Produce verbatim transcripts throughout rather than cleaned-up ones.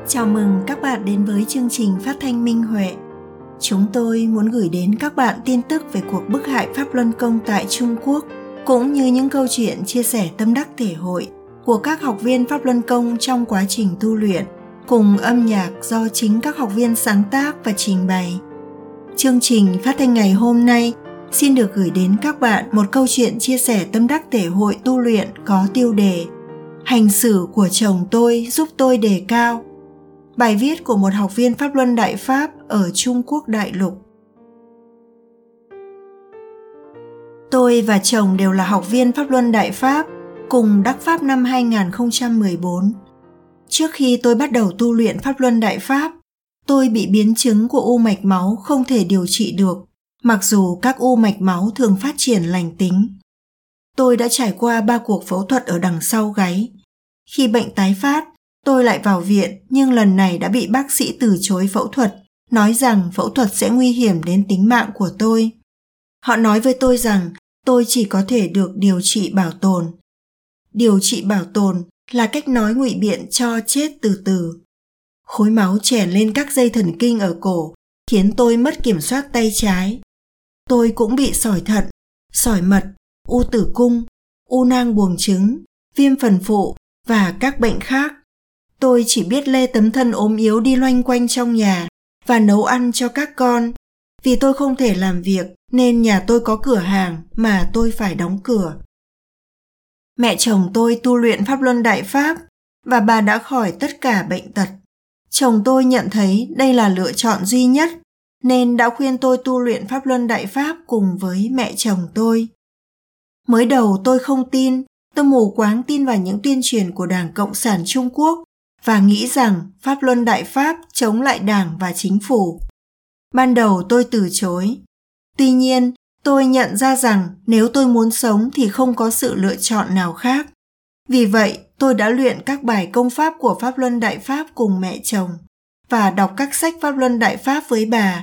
Chào mừng các bạn đến với chương trình phát thanh Minh Huệ. Chúng tôi muốn gửi đến các bạn tin tức về cuộc bức hại Pháp Luân Công tại Trung Quốc, cũng như những câu chuyện chia sẻ tâm đắc thể hội của các học viên Pháp Luân Công trong quá trình tu luyện, cùng âm nhạc do chính các học viên sáng tác và trình bày. Chương trình phát thanh ngày hôm nay xin được gửi đến các bạn một câu chuyện chia sẻ tâm đắc thể hội tu luyện có tiêu đề Hành xử của chồng tôi giúp tôi đề cao. Bài viết của một học viên Pháp Luân Đại Pháp ở Trung Quốc đại lục. Tôi và chồng đều là học viên Pháp Luân Đại Pháp, cùng đắc Pháp năm hai không một bốn. Trước khi tôi bắt đầu tu luyện Pháp Luân Đại Pháp, tôi bị biến chứng của u mạch máu không thể điều trị được, mặc dù các u mạch máu thường phát triển lành tính. Tôi đã trải qua ba cuộc phẫu thuật ở đằng sau gáy. Khi bệnh tái phát, tôi lại vào viện, nhưng lần này đã bị bác sĩ từ chối phẫu thuật, nói rằng phẫu thuật sẽ nguy hiểm đến tính mạng của tôi. Họ nói với tôi rằng tôi chỉ có thể được điều trị bảo tồn. Điều trị bảo tồn là cách nói ngụy biện cho chết từ từ. Khối máu chèn lên các dây thần kinh ở cổ, khiến tôi mất kiểm soát tay trái. Tôi cũng bị sỏi thận, sỏi mật, u tử cung, u nang buồng trứng, viêm phần phụ và các bệnh khác. Tôi chỉ biết lê tấm thân ốm yếu đi loanh quanh trong nhà và nấu ăn cho các con. Vì tôi không thể làm việc nên nhà tôi có cửa hàng mà tôi phải đóng cửa. Mẹ chồng tôi tu luyện Pháp Luân Đại Pháp và bà đã khỏi tất cả bệnh tật. Chồng tôi nhận thấy đây là lựa chọn duy nhất nên đã khuyên tôi tu luyện Pháp Luân Đại Pháp cùng với mẹ chồng tôi. Mới đầu tôi không tin, tôi mù quáng tin vào những tuyên truyền của Đảng Cộng sản Trung Quốc và nghĩ rằng Pháp Luân Đại Pháp chống lại Đảng và chính phủ. Ban đầu tôi từ chối. Tuy nhiên, tôi nhận ra rằng nếu tôi muốn sống thì không có sự lựa chọn nào khác. Vì vậy, tôi đã luyện các bài công pháp của Pháp Luân Đại Pháp cùng mẹ chồng và đọc các sách Pháp Luân Đại Pháp với bà.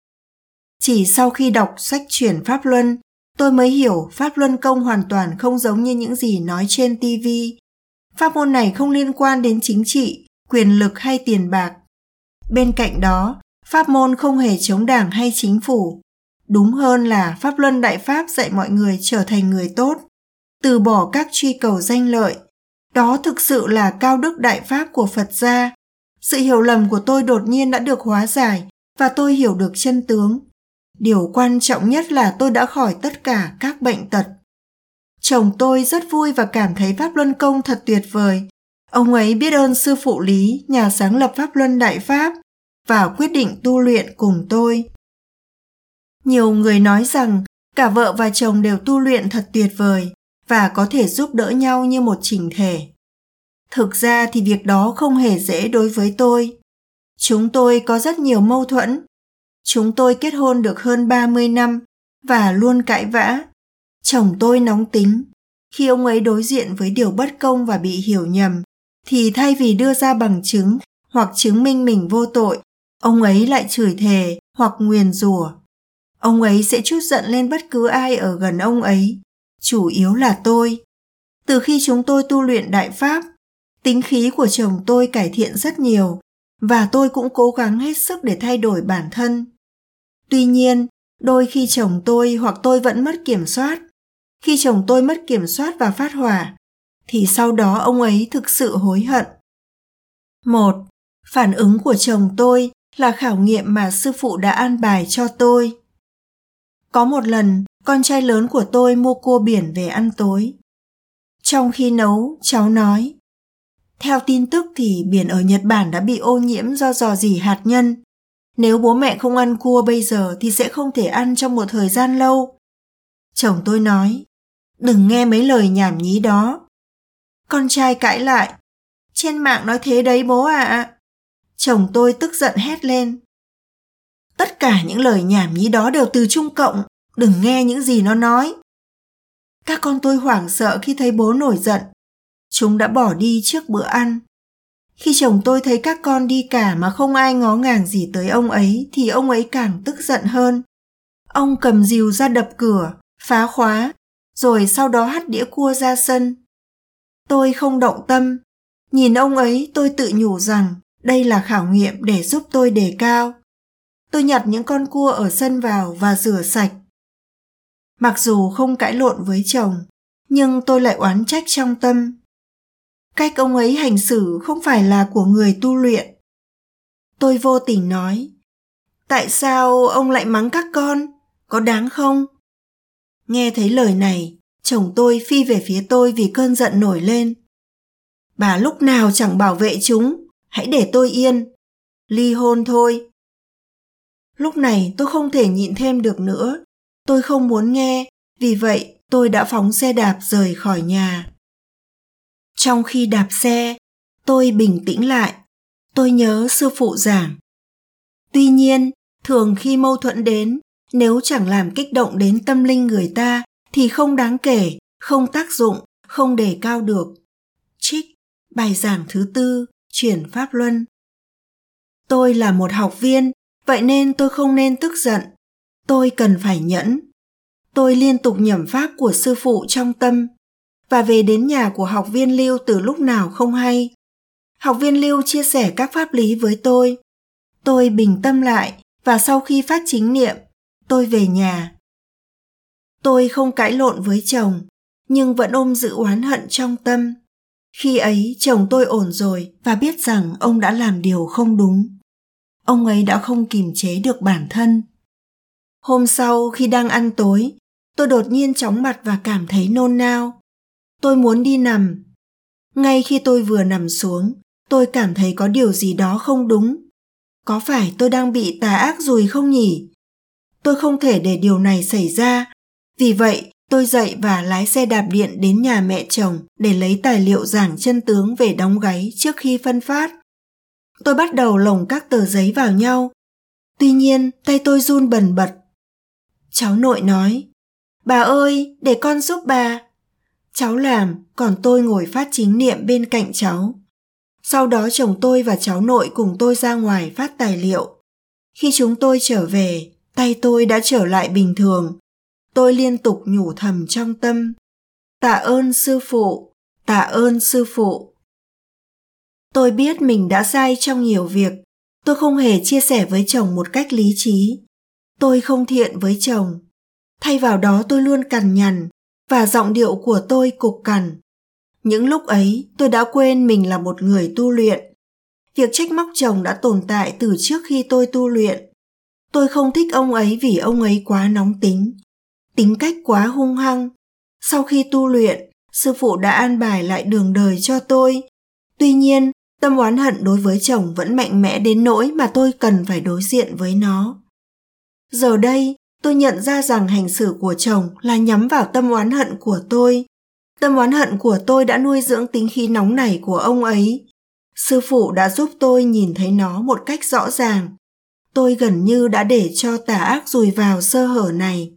Chỉ sau khi đọc sách chuyển Pháp Luân, tôi mới hiểu Pháp Luân Công hoàn toàn không giống như những gì nói trên ti vi. Pháp môn này không liên quan đến chính trị, quyền lực hay tiền bạc. Bên cạnh đó, pháp môn không hề chống đảng hay chính phủ. Đúng hơn là Pháp Luân Đại Pháp dạy mọi người trở thành người tốt, từ bỏ các truy cầu danh lợi. Đó thực sự là cao đức đại pháp của Phật gia. Sự hiểu lầm của tôi đột nhiên đã được hóa giải và tôi hiểu được chân tướng. Điều quan trọng nhất là tôi đã khỏi tất cả các bệnh tật. Chồng tôi rất vui và cảm thấy Pháp Luân Công thật tuyệt vời. Ông ấy biết ơn sư phụ Lý, nhà sáng lập Pháp Luân Đại Pháp, và quyết định tu luyện cùng tôi. Nhiều người nói rằng cả vợ và chồng đều tu luyện thật tuyệt vời và có thể giúp đỡ nhau như một chỉnh thể. Thực ra thì việc đó không hề dễ đối với tôi. Chúng tôi có rất nhiều mâu thuẫn. Chúng tôi kết hôn được hơn ba mươi năm và luôn cãi vã. Chồng tôi nóng tính. Khi ông ấy đối diện với điều bất công và bị hiểu nhầm, thì thay vì đưa ra bằng chứng hoặc chứng minh mình vô tội, ông ấy lại chửi thề hoặc nguyền rủa. Ông ấy sẽ trút giận lên bất cứ ai ở gần ông ấy, chủ yếu là tôi. Từ khi chúng tôi tu luyện Đại Pháp, tính khí của chồng tôi cải thiện rất nhiều và tôi cũng cố gắng hết sức để thay đổi bản thân. Tuy nhiên, đôi khi chồng tôi hoặc tôi vẫn mất kiểm soát. Khi chồng tôi mất kiểm soát và phát hỏa, thì sau đó ông ấy thực sự hối hận. Một, phản ứng của chồng tôi là khảo nghiệm mà sư phụ đã an bài cho tôi. Có một lần, con trai lớn của tôi mua cua biển về ăn tối. Trong khi nấu, cháu nói, theo tin tức thì biển ở Nhật Bản đã bị ô nhiễm do rò rỉ hạt nhân. Nếu bố mẹ không ăn cua bây giờ thì sẽ không thể ăn trong một thời gian lâu. Chồng tôi nói, đừng nghe mấy lời nhảm nhí đó. Con trai cãi lại, trên mạng nói thế đấy bố ạ. À. Chồng tôi tức giận hét lên, tất cả những lời nhảm nhí đó đều từ Trung Cộng, đừng nghe những gì nó nói. Các con tôi hoảng sợ khi thấy bố nổi giận. Chúng đã bỏ đi trước bữa ăn. Khi chồng tôi thấy các con đi cả mà không ai ngó ngàng gì tới ông ấy thì ông ấy càng tức giận hơn. Ông cầm rìu ra đập cửa, phá khóa, rồi sau đó hất đĩa cua ra sân. Tôi không động tâm. Nhìn ông ấy tôi tự nhủ rằng Đây là khảo nghiệm để giúp tôi đề cao. Tôi nhặt những con cua ở sân vào và rửa sạch. Mặc dù không cãi lộn với chồng, nhưng tôi lại oán trách trong tâm. Cách ông ấy hành xử không phải là của người tu luyện. Tôi vô tình nói, tại sao ông lại mắng các con? Có đáng không? Nghe thấy lời này, chồng tôi phi về phía tôi vì cơn giận nổi lên. Bà lúc nào chẳng bảo vệ chúng, hãy để tôi yên. Ly hôn thôi. Lúc này tôi không thể nhịn thêm được nữa. Tôi không muốn nghe, vì vậy tôi đã phóng xe đạp rời khỏi nhà. Trong khi đạp xe, tôi bình tĩnh lại. Tôi nhớ sư phụ giảng. Tuy nhiên, thường khi mâu thuẫn đến, nếu chẳng làm kích động đến tâm linh người ta, thì không đáng kể, không tác dụng, không đề cao được. Trích, bài giảng thứ tư, chuyển Pháp Luân. Tôi là một học viên, vậy nên tôi không nên tức giận. Tôi cần phải nhẫn. Tôi liên tục nhẩm pháp của sư phụ trong tâm, và về đến nhà của học viên Lưu từ lúc nào không hay. Học viên Lưu chia sẻ các pháp lý với tôi. Tôi bình tâm lại, và sau khi phát chính niệm, tôi về nhà. Tôi không cãi lộn với chồng, nhưng vẫn ôm giữ oán hận trong tâm. Khi ấy chồng tôi ổn rồi và biết rằng ông đã làm điều không đúng. Ông ấy đã không kìm chế được bản thân. Hôm sau khi đang ăn tối, tôi đột nhiên chóng mặt và cảm thấy nôn nao. Tôi muốn đi nằm. Ngay khi tôi vừa nằm xuống, tôi cảm thấy có điều gì đó không đúng. Có phải tôi đang bị tà ác dùi không nhỉ? Tôi không thể để điều này xảy ra. Vì vậy, tôi dậy và lái xe đạp điện đến nhà mẹ chồng để lấy tài liệu giảng chân tướng về đóng gáy trước khi phân phát. Tôi bắt đầu lồng các tờ giấy vào nhau. Tuy nhiên, tay tôi run bần bật. Cháu nội nói, bà ơi, để con giúp bà. Cháu làm, còn tôi ngồi phát chính niệm bên cạnh cháu. Sau đó chồng tôi và cháu nội cùng tôi ra ngoài phát tài liệu. Khi chúng tôi trở về, tay tôi đã trở lại bình thường. Tôi liên tục nhủ thầm trong tâm. Tạ ơn sư phụ, tạ ơn sư phụ. Tôi biết mình đã sai trong nhiều việc. Tôi không hề chia sẻ với chồng một cách lý trí. Tôi không thiện với chồng. Thay vào đó tôi luôn cằn nhằn, và giọng điệu của tôi cục cằn. Những lúc ấy tôi đã quên mình là một người tu luyện. Việc trách móc chồng đã tồn tại từ trước khi tôi tu luyện. Tôi không thích ông ấy vì ông ấy quá nóng tính, tính cách quá hung hăng. Sau khi tu luyện, sư phụ đã an bài lại đường đời cho tôi. Tuy nhiên, tâm oán hận đối với chồng vẫn mạnh mẽ đến nỗi mà tôi cần phải đối diện với nó. Giờ đây, tôi nhận ra rằng hành xử của chồng là nhắm vào tâm oán hận của tôi. Tâm oán hận của tôi đã nuôi dưỡng tính khí nóng nảy của ông ấy. Sư phụ đã giúp tôi nhìn thấy nó một cách rõ ràng. Tôi gần như đã để cho tà ác dùi vào sơ hở này.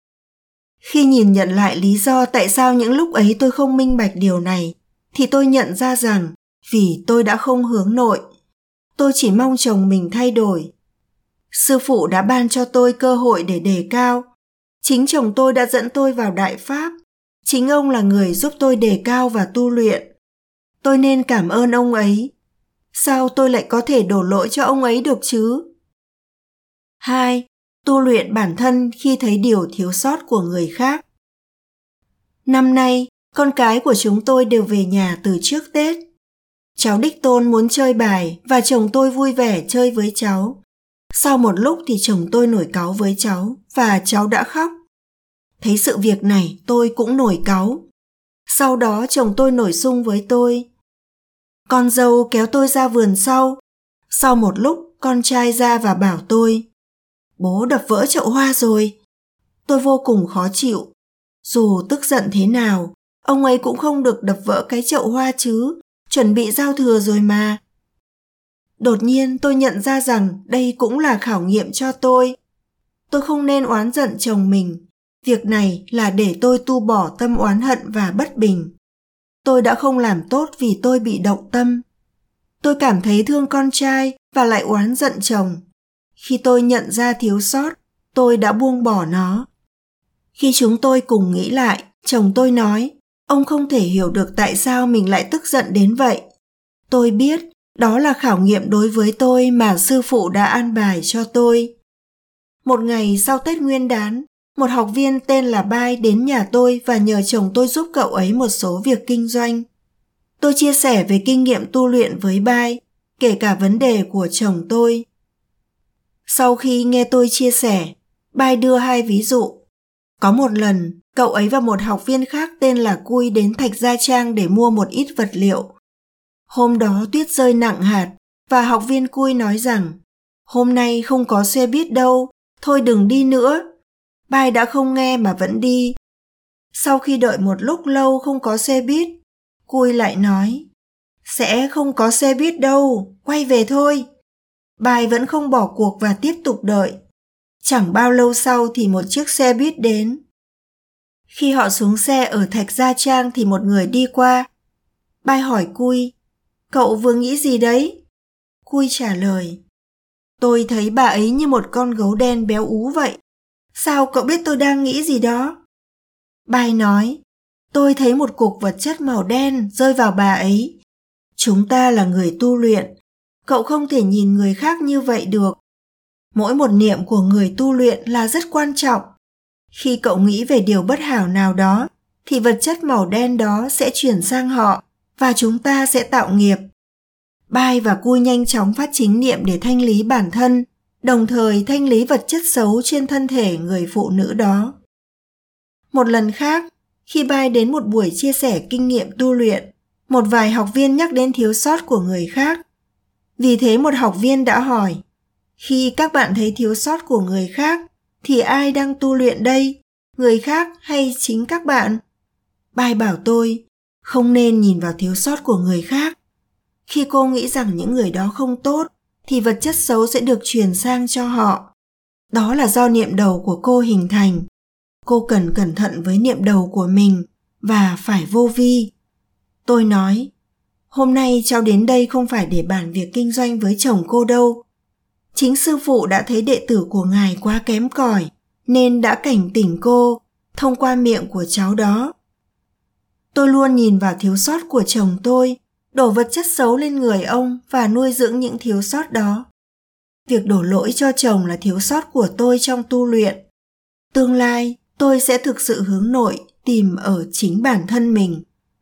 Khi nhìn nhận lại lý do tại sao những lúc ấy tôi không minh bạch điều này, thì tôi nhận ra rằng vì tôi đã không hướng nội. Tôi chỉ mong chồng mình thay đổi. Sư phụ đã ban cho tôi cơ hội để đề cao. Chính chồng tôi đã dẫn tôi vào Đại Pháp. Chính ông là người giúp tôi đề cao và tu luyện. Tôi nên cảm ơn ông ấy. Sao tôi lại có thể đổ lỗi cho ông ấy được chứ? hai. Tu luyện bản thân khi thấy điều thiếu sót của người khác. Năm nay, con cái của chúng tôi đều về nhà từ trước Tết. Cháu đích tôn muốn chơi bài và chồng tôi vui vẻ chơi với cháu. Sau một lúc thì chồng tôi nổi cáu với cháu và cháu đã khóc. Thấy sự việc này tôi cũng nổi cáu. Sau đó chồng tôi nổi xung với tôi. Con dâu kéo tôi ra vườn sau. Sau một lúc con trai ra và bảo tôi, bố đập vỡ chậu hoa rồi. Tôi vô cùng khó chịu. Dù tức giận thế nào, ông ấy cũng không được đập vỡ cái chậu hoa chứ, chuẩn bị giao thừa rồi mà. Đột nhiên tôi nhận ra rằng đây cũng là khảo nghiệm cho tôi. Tôi không nên oán giận chồng mình. Việc này là để tôi tu bỏ tâm oán hận và bất bình. Tôi đã không làm tốt vì tôi bị động tâm. Tôi cảm thấy thương con trai và lại oán giận chồng. Khi tôi nhận ra thiếu sót, tôi đã buông bỏ nó. Khi chúng tôi cùng nghĩ lại, chồng tôi nói, ông không thể hiểu được tại sao mình lại tức giận đến vậy. Tôi biết, Đó là khảo nghiệm đối với tôi mà sư phụ đã an bài cho tôi. Một ngày sau Tết Nguyên đán, một học viên tên là Bai đến nhà tôi và nhờ chồng tôi giúp cậu ấy một số việc kinh doanh. Tôi chia sẻ về kinh nghiệm tu luyện với Bai, kể cả vấn đề của chồng tôi. Sau khi nghe tôi chia sẻ, Bai đưa hai ví dụ. Có một lần, cậu ấy và một học viên khác tên là Cui đến Thạch Gia Trang để mua một ít vật liệu. Hôm đó tuyết rơi nặng hạt và học viên Cui nói rằng hôm nay không có xe buýt đâu, thôi đừng đi nữa. Bai đã không nghe mà vẫn đi. Sau khi đợi một lúc lâu không có xe buýt, Cui lại nói sẽ không có xe buýt đâu, quay về thôi. Bai vẫn không bỏ cuộc và tiếp tục đợi. Chẳng bao lâu sau thì một chiếc xe buýt đến. Khi họ xuống xe ở Thạch Gia Trang thì một người đi qua. Bai hỏi Cui, cậu vừa nghĩ gì đấy? Cui trả lời, tôi thấy bà ấy như một con gấu đen béo ú vậy. Sao cậu biết tôi đang nghĩ gì đó? Bai nói, tôi thấy một cục vật chất màu đen rơi vào bà ấy. Chúng ta là người tu luyện. Cậu không thể nhìn người khác như vậy được. Mỗi một niệm của người tu luyện là rất quan trọng. Khi cậu nghĩ về điều bất hảo nào đó, thì vật chất màu đen đó sẽ chuyển sang họ và chúng ta sẽ tạo nghiệp. Bai và Cui nhanh chóng phát chính niệm để thanh lý bản thân, đồng thời thanh lý vật chất xấu trên thân thể người phụ nữ đó. Một lần khác, khi Bai đến một buổi chia sẻ kinh nghiệm tu luyện, một vài học viên nhắc đến thiếu sót của người khác. Vì thế một học viên đã hỏi, khi các bạn thấy thiếu sót của người khác, thì ai đang tu luyện đây? Người khác hay chính các bạn? Bai bảo tôi, không nên nhìn vào thiếu sót của người khác. Khi cô nghĩ rằng những người đó không tốt, thì vật chất xấu sẽ được truyền sang cho họ. Đó là do niệm đầu của cô hình thành. Cô cần cẩn thận với niệm đầu của mình và phải vô vi. Tôi nói, hôm nay cháu đến đây không phải để bàn việc kinh doanh với chồng cô đâu. Chính sư phụ đã thấy đệ tử của ngài quá kém cỏi, nên đã cảnh tỉnh cô thông qua miệng của cháu đó. Tôi luôn nhìn vào thiếu sót của chồng tôi, đổ vật chất xấu lên người ông và nuôi dưỡng những thiếu sót đó. Việc đổ lỗi cho chồng là thiếu sót của tôi trong tu luyện. Tương lai, tôi sẽ thực sự hướng nội, tìm ở chính bản thân mình.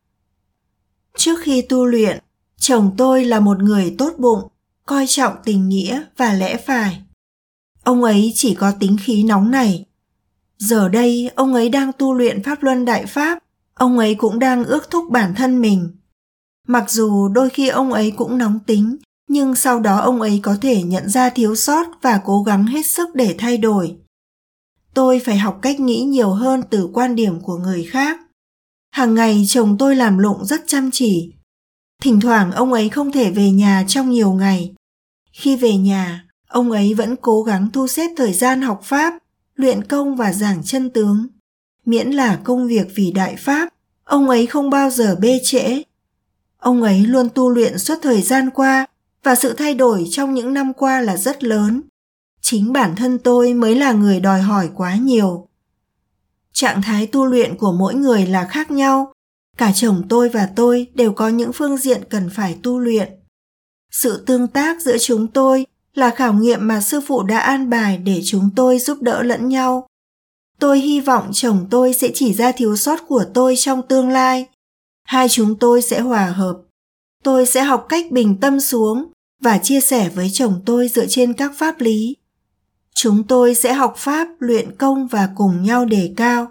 Trước khi tu luyện, chồng tôi là một người tốt bụng, coi trọng tình nghĩa và lẽ phải. Ông ấy chỉ có tính khí nóng nảy. Giờ đây, ông ấy đang tu luyện Pháp Luân Đại Pháp, ông ấy cũng đang ước thúc bản thân mình. Mặc dù đôi khi ông ấy cũng nóng tính, nhưng sau đó ông ấy có thể nhận ra thiếu sót và cố gắng hết sức để thay đổi. Tôi phải học cách nghĩ nhiều hơn từ quan điểm của người khác. Hàng ngày chồng tôi làm lụng rất chăm chỉ. Thỉnh thoảng ông ấy không thể về nhà trong nhiều ngày. Khi về nhà, ông ấy vẫn cố gắng thu xếp thời gian học Pháp, luyện công và giảng chân tướng. Miễn là công việc vì Đại Pháp, ông ấy không bao giờ bê trễ. Ông ấy luôn tu luyện suốt thời gian qua và sự thay đổi trong những năm qua là rất lớn. Chính bản thân tôi mới là người đòi hỏi quá nhiều. Trạng thái tu luyện của mỗi người là khác nhau. Cả chồng tôi và tôi đều có những phương diện cần phải tu luyện. Sự tương tác giữa chúng tôi là khảo nghiệm mà sư phụ đã an bài để chúng tôi giúp đỡ lẫn nhau. Tôi hy vọng chồng tôi sẽ chỉ ra thiếu sót của tôi trong tương lai. Hai chúng tôi sẽ hòa hợp. Tôi sẽ học cách bình tâm xuống và chia sẻ với chồng tôi dựa trên các pháp lý. Chúng tôi sẽ học pháp, luyện công và cùng nhau đề cao.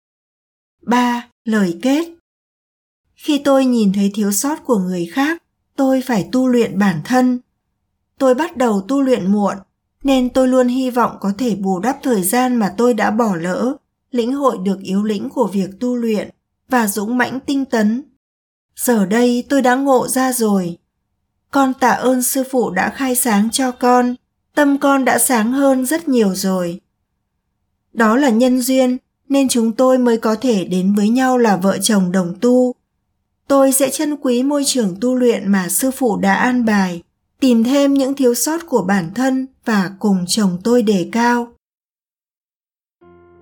ba. Lời kết. Khi tôi nhìn thấy thiếu sót của người khác, tôi phải tu luyện bản thân. Tôi bắt đầu tu luyện muộn, nên tôi luôn hy vọng có thể bù đắp thời gian mà tôi đã bỏ lỡ, lĩnh hội được yếu lĩnh của việc tu luyện và dũng mãnh tinh tấn. Giờ đây tôi đã ngộ ra rồi. Con tạ ơn sư phụ đã khai sáng cho con, tâm con đã sáng hơn rất nhiều rồi. Đó là nhân duyên, nên chúng tôi mới có thể đến với nhau là vợ chồng đồng tu. Tôi sẽ trân quý môi trường tu luyện mà sư phụ đã an bài, tìm thêm những thiếu sót của bản thân và cùng chồng tôi đề cao.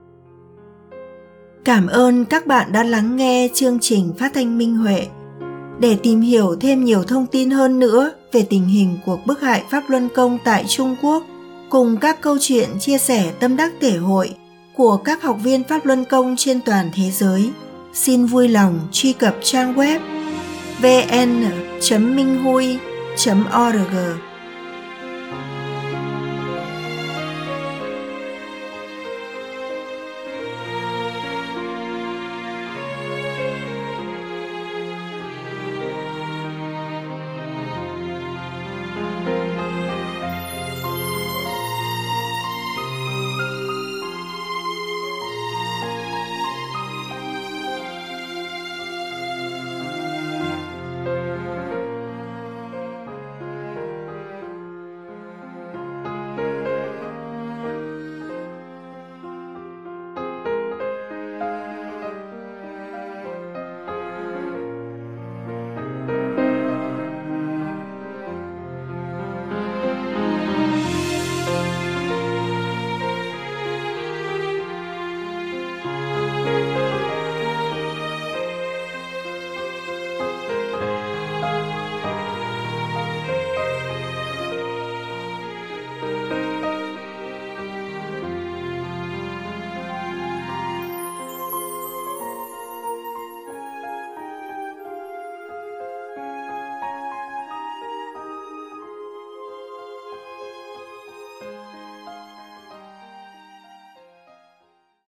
Cảm ơn các bạn đã lắng nghe chương trình phát thanh Minh Huệ. Để tìm hiểu thêm nhiều thông tin hơn nữa về tình hình cuộc bức hại Pháp Luân Công tại Trung Quốc, cùng các câu chuyện chia sẻ tâm đắc thể hội của các học viên Pháp Luân Công trên toàn thế giới, xin vui lòng truy cập trang web vê en chấm minh hui chấm org